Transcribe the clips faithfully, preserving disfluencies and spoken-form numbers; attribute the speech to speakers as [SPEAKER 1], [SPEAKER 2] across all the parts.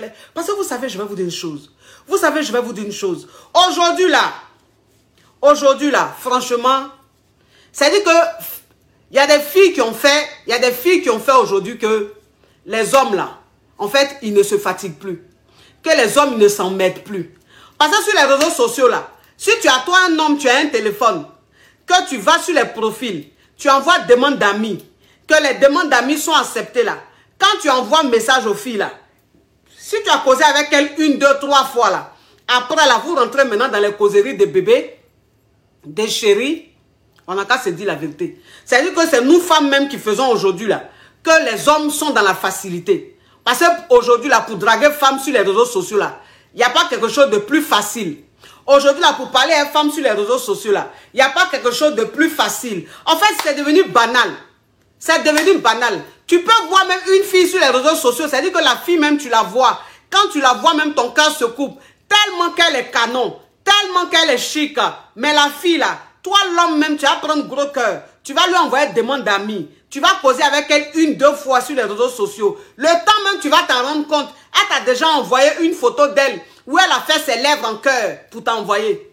[SPEAKER 1] fait. Parce que vous savez, je vais vous dire une chose. Vous savez, je vais vous dire une chose. Aujourd'hui, là, aujourd'hui, là, franchement, c'est-à-dire que il y a des filles qui ont fait, il y a des filles qui ont fait aujourd'hui que les hommes, là, en fait, ils ne se fatiguent plus. Que les hommes ne s'en mettent plus. Parce que sur les réseaux sociaux, là, si tu as toi un homme, tu as un téléphone, que tu vas sur les profils, tu envoies demande d'amis, que les demandes d'amis sont acceptées là. Quand tu envoies un message aux filles là, si tu as causé avec elle une, deux, trois fois là, après là, vous rentrez maintenant dans les causeries des bébés, des chéris, on n'a qu'à se dire la vérité. C'est-à-dire que c'est nous femmes même qui faisons aujourd'hui là, que les hommes sont dans la facilité. Parce qu'aujourd'hui là, pour draguer femmes sur les réseaux sociaux là, il n'y a pas quelque chose de plus facile. Aujourd'hui là, pour parler à une femme sur les réseaux sociaux là, il n'y a pas quelque chose de plus facile. En fait, c'est devenu banal. C'est devenu banal. Tu peux voir même une fille sur les réseaux sociaux, c'est-à-dire que la fille même, tu la vois. Quand tu la vois, même ton cœur se coupe. Tellement qu'elle est canon, tellement qu'elle est chic. Mais la fille là, toi l'homme même, tu vas prendre gros cœur. Tu vas lui envoyer une demande d'amis. Tu vas causer avec elle une, deux fois sur les réseaux sociaux. Le temps même, tu vas t'en rendre compte. Elle t'a déjà envoyé une photo d'elle où elle a fait ses lèvres en cœur pour t'envoyer.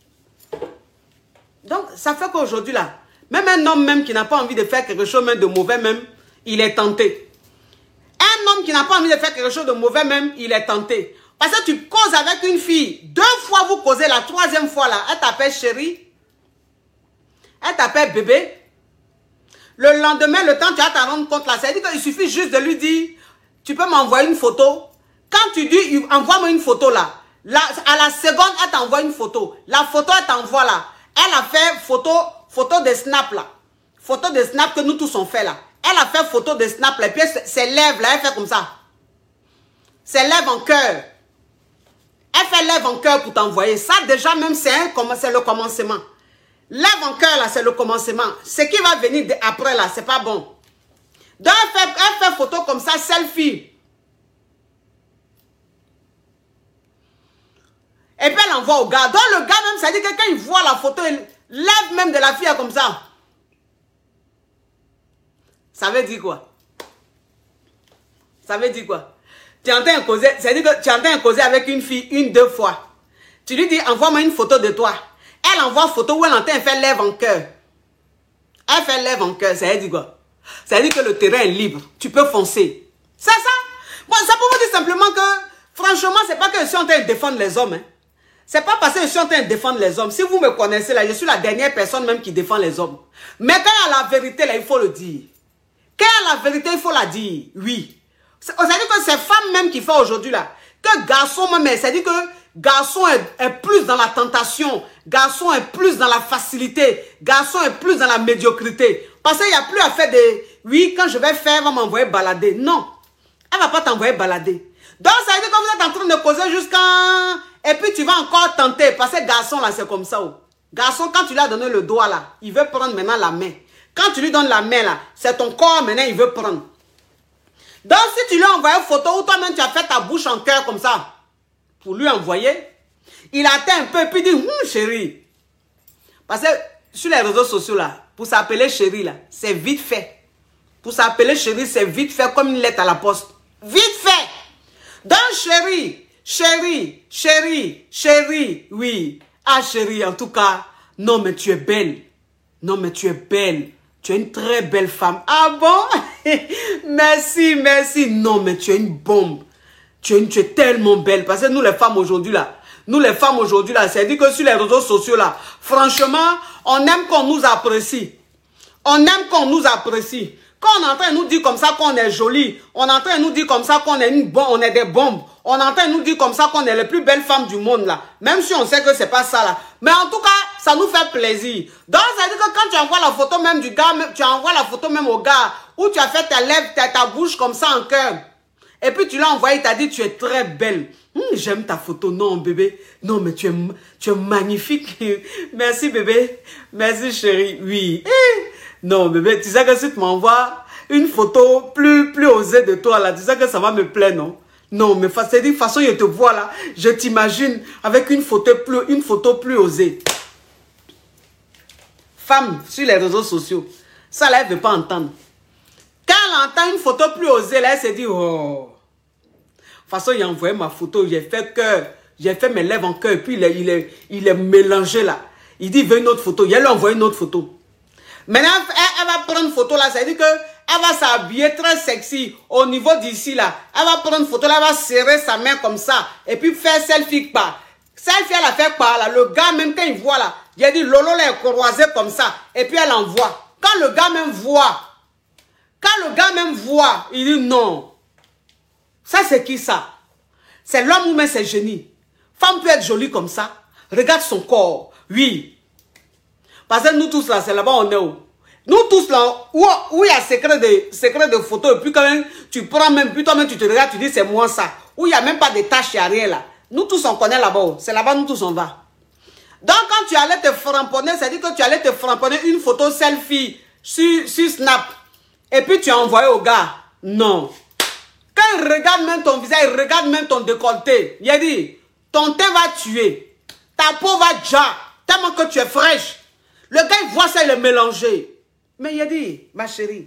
[SPEAKER 1] Donc, ça fait qu'aujourd'hui là, même un homme même qui n'a pas envie de faire quelque chose même de mauvais même, il est tenté. Un homme qui n'a pas envie de faire quelque chose de mauvais même, il est tenté. Parce que tu causes avec une fille, deux fois vous causez, la troisième fois là, elle t'appelle chérie, elle t'appelle bébé. Le lendemain, le temps tu vas t'en rendre compte là, c'est-à-dire qu'il suffit juste de lui dire, tu peux m'envoyer une photo. Quand tu dis, envoie-moi une photo là, là, à la seconde, elle t'envoie une photo. La photo, elle t'envoie là. Elle a fait photo, photo de snap là. Photo de snap que nous tous on fait là. Elle a fait photo de snap là. Et puis ses lèvres là, elle fait comme ça. Ses lèvres en cœur. Elle fait lèvres en cœur pour t'envoyer. Ça déjà même c'est le commencement. Lèvres en cœur là, c'est le commencement. Ce qui va venir après là, c'est pas bon. Donc elle fait, elle fait photo comme ça, selfie. Et puis elle envoie au gars. Donc le gars même, ça dit que quand il voit la photo, il lève même de la fille comme ça. Ça veut dire quoi? Ça veut dire quoi? Tu entends un causer, ça veut dire que tu entends un causer avec une fille une, deux fois. Tu lui dis, envoie-moi une photo de toi. Elle envoie une photo où elle entend faire lèvres en cœur. Elle fait lèvres en cœur, ça veut dire quoi? Ça veut dire que le terrain est libre. Tu peux foncer. C'est ça? Bon, ça peut vous dire simplement que, franchement, c'est pas que je suis en train de défendre les hommes, hein. C'est pas parce que je suis en train de défendre les hommes. Si vous me connaissez là, je suis la dernière personne même qui défend les hommes. Mais quand il y a la vérité là, il faut le dire. Quand il y a la vérité, il faut la dire. Oui. C'est-à-dire que c'est femmes même qui font aujourd'hui là. Que garçon même, c'est-à-dire que garçon est, est plus dans la tentation. Garçon est plus dans la facilité. Garçon est plus dans la médiocrité. Parce qu'il n'y a plus à faire des... Oui, quand je vais faire, elle va m'envoyer balader. Non. Elle ne va pas t'envoyer balader. Donc ça veut dire que vous êtes en train de causer jusqu'à... Et puis tu vas encore tenter, parce que garçon là c'est comme ça. Oh. Garçon, quand tu lui as donné le doigt là, il veut prendre maintenant la main. Quand tu lui donnes la main là, c'est ton corps maintenant, il veut prendre. Donc si tu lui as envoyé une photo où toi-même tu as fait ta bouche en cœur comme ça, pour lui envoyer, il attend un peu et puis il dit, hum, chérie. Parce que sur les réseaux sociaux là, pour s'appeler chérie là, c'est vite fait. Pour s'appeler chérie, c'est vite fait comme une lettre à la poste. Vite fait. Donc chérie, chérie, chérie, chérie, oui. Ah chérie, en tout cas, non mais tu es belle. Non mais tu es belle. Tu es une très belle femme. Ah bon? Merci, merci. Non mais tu es une bombe. Tu es, une, tu es tellement belle. Parce que nous les femmes aujourd'hui là, nous les femmes aujourd'hui là, c'est-à-dire que sur les réseaux sociaux là, franchement, on aime qu'on nous apprécie. On aime qu'on nous apprécie. Quand on est en train de nous dire comme ça qu'on est joli, on est en train de nous dire comme ça qu'on est une bombe, on est des bombes. On est en train de nous dire comme ça qu'on est les plus belles femmes du monde là. Même si on sait que c'est pas ça là. Mais en tout cas, ça nous fait plaisir. Donc ça veut dire que quand tu envoies la photo même du gars, tu envoies la photo même au gars, où tu as fait ta lèvre, ta, ta bouche comme ça en cœur. Et puis tu l'as envoyé, il t'a dit tu es très belle. Hum, j'aime ta photo. Non bébé, non mais tu es, tu es magnifique. Merci bébé, merci chérie. Oui. Eh. Non bébé, tu sais que si tu m'envoies une photo plus, plus osée de toi là, tu sais que ça va me plaire, non? Non, mais c'est d'une façon, je te vois là, je t'imagine avec une photo plus, une photo plus osée. Femme sur les réseaux sociaux, ça là, elle ne veut pas entendre. Quand elle entend une photo plus osée, là, elle se dit, oh. façon, il a envoyé ma photo, j'ai fait cœur. J'ai fait mes lèvres en cœur, et puis il est, il, est, il est mélangé là. Il dit, il veut une autre photo. Il a lui envoyé une autre photo. Maintenant, elle, elle va prendre une photo là, ça veut dire qu'elle va s'habiller très sexy au niveau d'ici là. Elle va prendre une photo là, elle va serrer sa main comme ça, et puis faire selfie pas. Selfie, elle a fait pas là. Le gars, même quand il voit là, il a dit, Lolo là est croisé comme ça, et puis elle envoie. Quand le gars même voit, quand le gars même voit, il dit non. Ça, c'est qui ça? C'est l'homme ou même c'est génie. Femme peut être jolie comme ça. Regarde son corps. Oui. Parce que nous tous là, c'est là-bas on est où? Nous tous là, où, où il y a secret de, secret de photos, et puis quand même, tu prends même, puis toi-même tu te regardes, tu dis c'est moi ça. Où il n'y a même pas de tâches, il n'y a rien là. Nous tous on connaît là-bas. C'est là-bas nous tous on va. Donc quand tu allais te framponner, c'est-à-dire que tu allais te framponner une photo selfie sur, sur Snap. Et puis tu as envoyé au gars. Non. Quand il regarde même ton visage, il regarde même ton décolleté. Il a dit, ton teint va tuer. Ta peau va déjà. Tellement que tu es fraîche. Le gars, il voit ça, il est mélangé. Mais il a dit, ma chérie.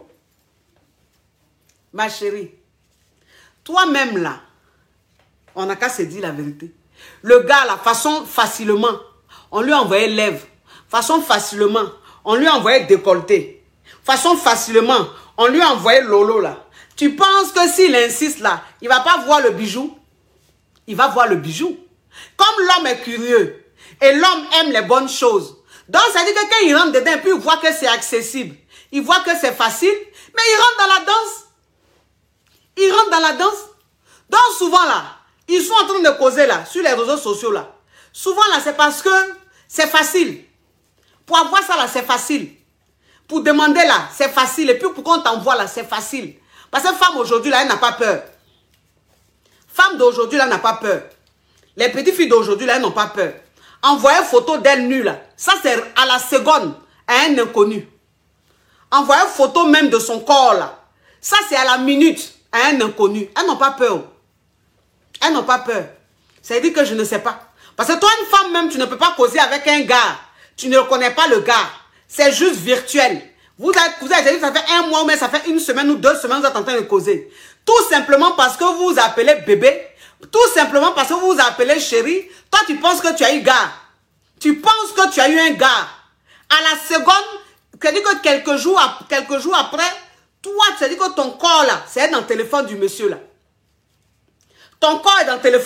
[SPEAKER 1] Ma chérie. Toi-même là, on n'a qu'à se dire la vérité. Le gars, la façon facilement, on lui a envoyé lèvres. Façon facilement, on lui a envoyé décolleté. Façon facilement, on lui a envoyé Lolo là. Tu penses que s'il insiste là, il ne va pas voir le bijou? Il va voir le bijou. Comme l'homme est curieux et l'homme aime les bonnes choses. Donc ça dit que quand il rentre dedans, puis il voit que c'est accessible. Il voit que c'est facile, mais il rentre dans la danse. Il rentre dans la danse. Donc souvent là, ils sont en train de causer là, sur les réseaux sociaux là. Souvent là, c'est parce que c'est facile. Pour avoir ça là, c'est facile. Pour demander là, c'est facile. Et puis pour qu'on t'envoie là, c'est facile. Parce que femme aujourd'hui là, elle n'a pas peur. Femme d'aujourd'hui là, n'a pas peur. Les petites filles d'aujourd'hui là, elles n'ont pas peur. Envoyer photo d'elle nue là, ça c'est à la seconde à un inconnu. Envoyer photo même de son corps là, ça c'est à la minute à un inconnu. Elles n'ont pas peur. Elles n'ont pas peur. Ça veut dire que je ne sais pas. Parce que toi, une femme même, tu ne peux pas causer avec un gars. Tu ne connais pas le gars. C'est juste virtuel. Vous avez, vous avez dit, ça fait un mois, mais ça fait une semaine ou deux semaines, vous êtes en train de causer. Tout simplement parce que vous vous appelez bébé. Tout simplement parce que vous vous appelez chérie. Toi, tu penses que tu as eu gars. Tu penses que tu as eu un gars. À la seconde, c'est-à-dire que quelques jours, quelques jours après, toi, tu as dit que ton corps là, c'est dans le téléphone du monsieur là. Ton corps est dans le téléphone.